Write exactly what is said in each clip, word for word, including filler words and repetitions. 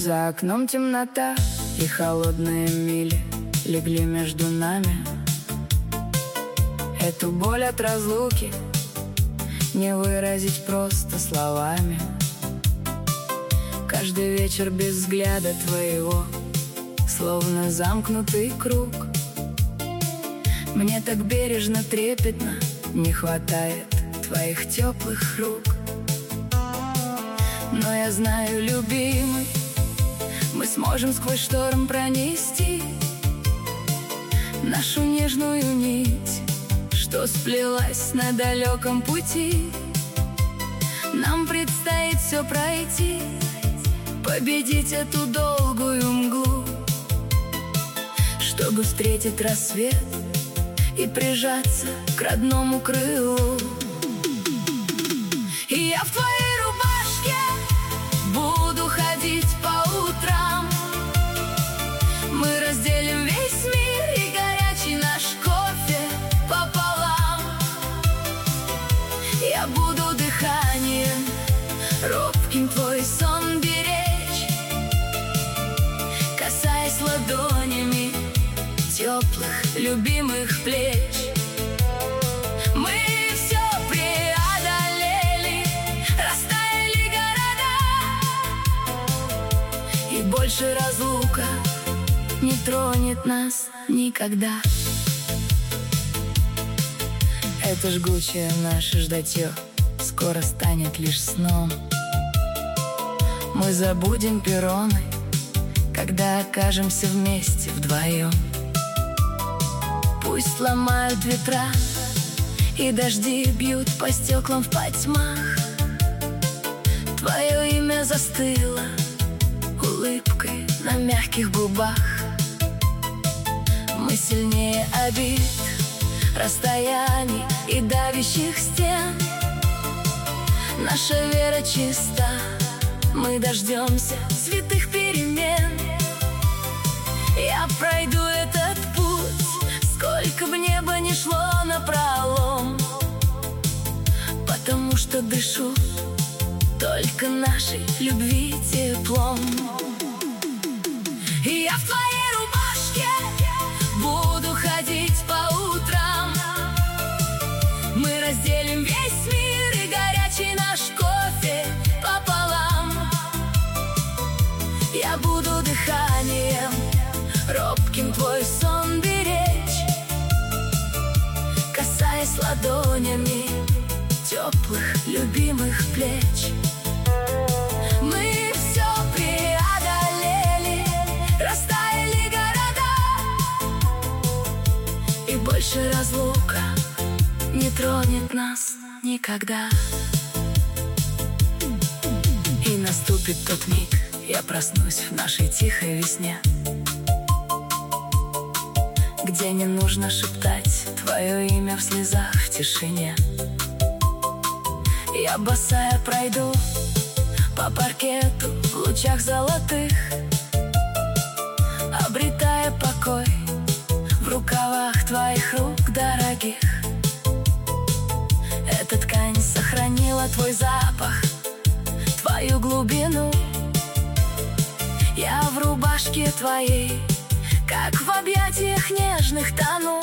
За окном темнота, и холодные мили легли между нами. Эту боль от разлуки не выразить просто словами. Каждый вечер без взгляда твоего, словно замкнутый круг. Мне так бережно, трепетно не хватает твоих теплых рук. Но я знаю, любимый, мы сможем сквозь шторм пронести нашу нежную нить, что сплелась на далеком пути. Нам предстоит все пройти, победить эту долгую мглу, чтобы встретить рассвет и прижаться к родному крылу. И я в твоей рубашке буду ходить по утрам. Мы разделим весь мир и горячий наш кофе пополам. Я буду дыханием робким твой сон беречь, касаясь ладонями теплых, любимых плеч. Мы все преодолели, растаяли города, и больше разлука не тронет нас никогда. Это жгучее наше ждатье скоро станет лишь сном. Мы забудем перроны, когда окажемся вместе вдвоем. Пусть ломают ветра, и дожди бьют по стеклам в потьмах. Твое имя застыло улыбкой на мягких губах. Мы сильнее обид, расстояний и давящих стен. Наша вера чиста, мы дождемся святых перемен. Я пройду этот путь, сколько бы небо ни шло напролом, потому что дышу только нашей любви теплом. И я в твоей рубашке буду ходить по утрам. Мы разделим весь мир и горячий наш кофе пополам. Я буду дыханием робким твой сон беречь, касаясь ладонями теплых, любимых плеч. Мы все преодолели, растаяли города, и больше разлука не тронет нас никогда. И наступит тот миг, я проснусь в нашей тихой весне, где не нужно шептать твое имя в слезах, в тишине. Я босая пройду по паркету в лучах золотых, обретая покой в рукавах твоих рук дорогих. Эта ткань сохранила твой запах, твою глубину. Я в рубашке твоей, как в объятиях нежных тону.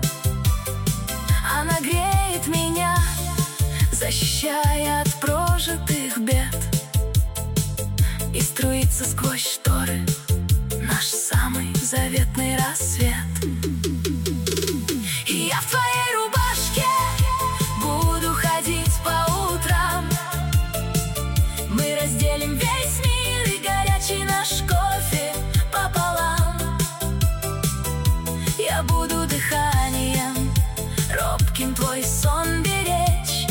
Она греет меня, защищая от прожитых бед, и струится сквозь шторы наш самый заветный рассвет. И я в твоей рубашке буду ходить по утрам. Мы разделим весь мир и горячий наш кофе пополам. Я буду дыханием робким твой сон беречь,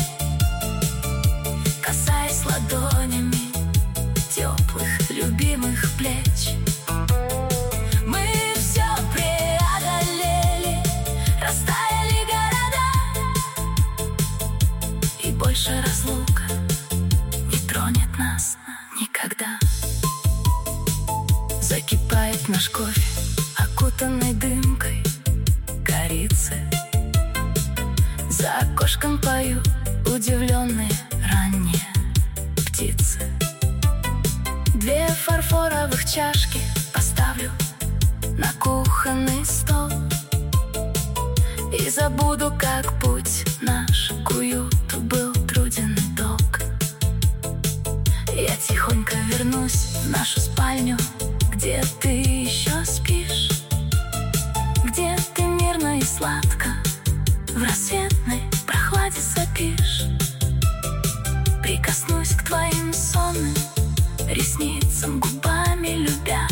касаясь ладонями теплых, любимых плеч. Мы все преодолели, растаяли города, и больше разлука не тронет нас никогда. Закипает наш кофе, окутанный дымкой корицы. За окошком поют удивленные ранние птицы. Две фарфоровых чашки поставлю на кухонный стол и забуду, как путь наш к уюту был труден и долг. Я тихонько вернусь в нашу спальню, где ты еще спишь, где ты мирно и сладко в рассветной прохладе сопишь. Прикоснусь к твоим сонным ресницам, губами любя.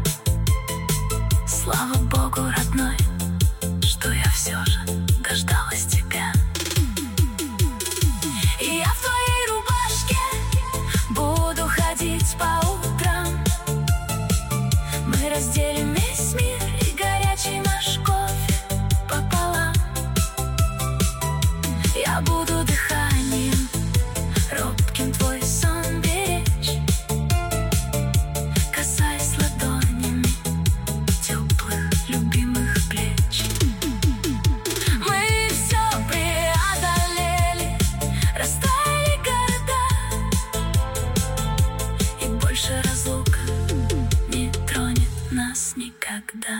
Слава Богу, родной, что я все же дождалась тебя. И я в твоей рубашке буду ходить по утрам. Мы разделим весь мир и горячий наш кофе пополам. Я буду дыханием робким твой сон беречь, касаясь ладонями теплых любимых плеч. Мы все преодолели, растаяли города, и больше разлука не тронет нас никогда.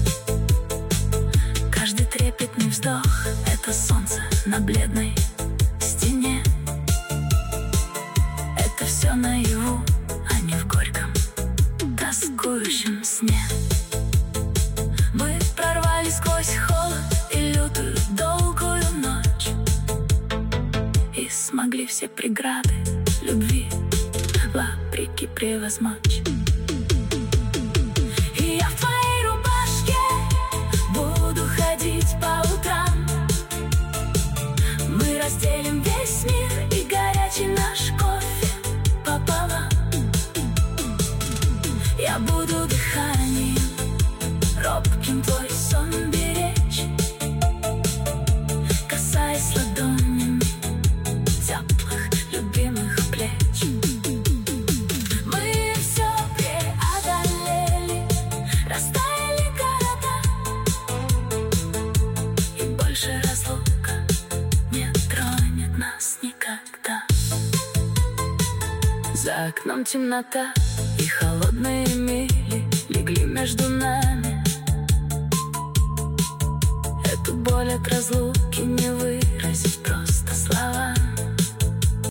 Каждый трепетный вздох — это солнце на бледной стене. Это все наяву, а не в горьком, тоскующем сне. Мы прорвались сквозь холод и лютую долгую ночь и смогли все преграды любви вопреки превозмочь. И я в твоей рубашке буду ходить по утрам. Мы разделим весь мир и горячий наш кофе пополам. Я буду дыханием робким твой сон беречь, касаясь ладонями теплых любимых плеч. Мы все преодолели, растаяли города, и больше разлука не тронет нас никогда. За окном темнота и холодный